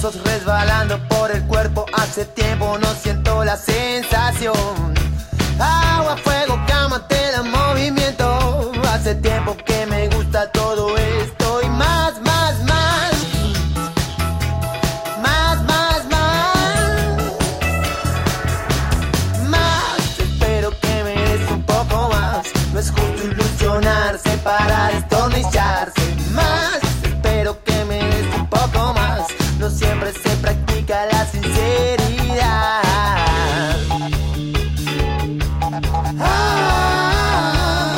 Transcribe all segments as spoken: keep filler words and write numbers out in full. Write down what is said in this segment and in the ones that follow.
pegajosos resbalando por el cuerpo. Hace tiempo no siento la sensación. Agua, fuego, cama, tela, movimiento. Hace tiempo que me gusta todo esto y más, más, más. Más, más, más. Más, espero que me des un poco más. No es justo ilusionarse para destornillarse. Más, espero que me des un poco más. No siempre se practica la sinceridad. Ah,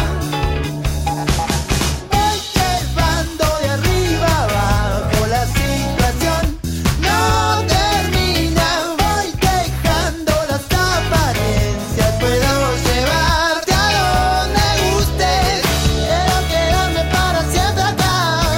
voy llevando de arriba abajo, la situación no termina. Voy dejando las apariencias, puedo llevarte a donde gustes. Quiero quedarme para siempre acá.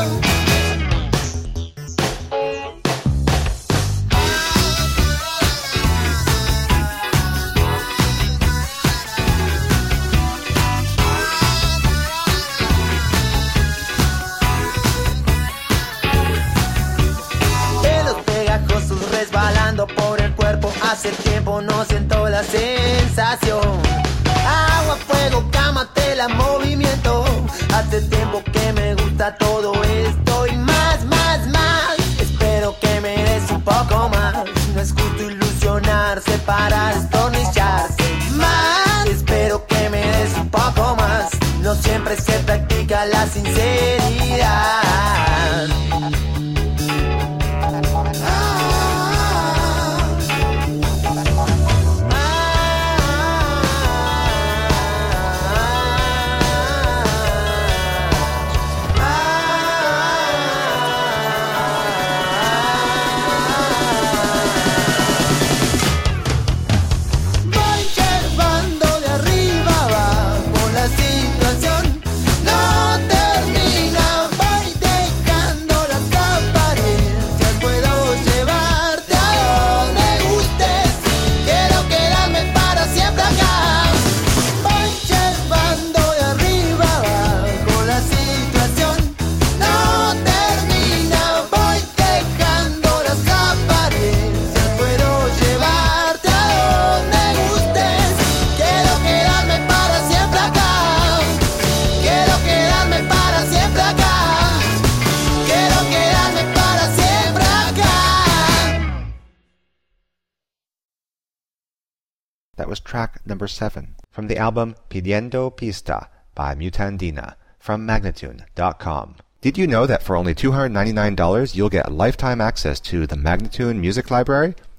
Pelos pegajosos resbalando por el cuerpo. Hace tiempo no siento la sensación. Agua, fuego, cama, tela, movimiento. Hace tiempo que me gusta todo esto y más, más, más. Espero que me des un poco más. No es justo ilusionarse para destornillarse. Más, espero que me des un poco más. No siempre se practica la sinceridad. Voy llevando de arriba abajo, la situación no termina. Voy dejando las apariencias, puedo llevarte a donde gustes. Quiero quedarme para siempre acá. Voy llevando de arriba abajo, la situación no termina. Voy dejando las apariencias, puedo llevarte a donde gustes. Quiero quedarme para siempre acá. Quiero quedarme para siempre acá. Quiero quedarme para siempre acá. That was track number seven from the album Pidiendo Pista by Mutandina from Magnatune dot com. Did you know that for only two hundred ninety-nine dollars you'll get lifetime access to the Magnatune Music Library?